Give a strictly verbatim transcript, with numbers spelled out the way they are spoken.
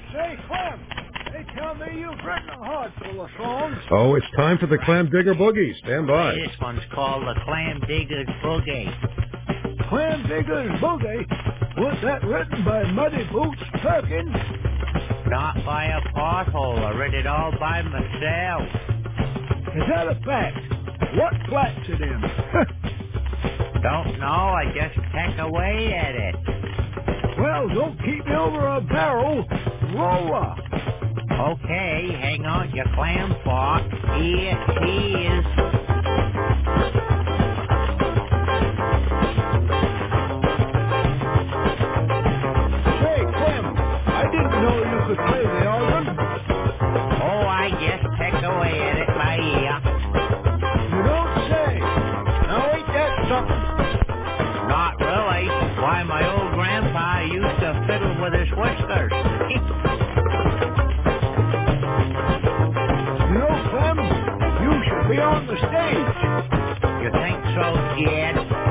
Say, Clem, they tell me you've written a heart full of songs. Oh, it's time for the Clam Digger Boogie. Stand by. This one's called the Clam Diggers Boogie. Clam Diggers Boogie? Was that written by Muddy Boots Perkins? Not by a pothole. I read it all by myself. Is that a fact? What flat's it in? Don't know. I just peck away at it. Well, don't keep me over a barrel. Roll up. Okay, hang on, you clam fought. Here he is. Say, Clem, I didn't know you could play the organ. Oh, I just peck away at it by ear. You don't say. Now ain't that something? Not really. Why, my old grandpa used to fiddle with his whiskers. You know, Clem, you should be on the stage. You think so, Jed?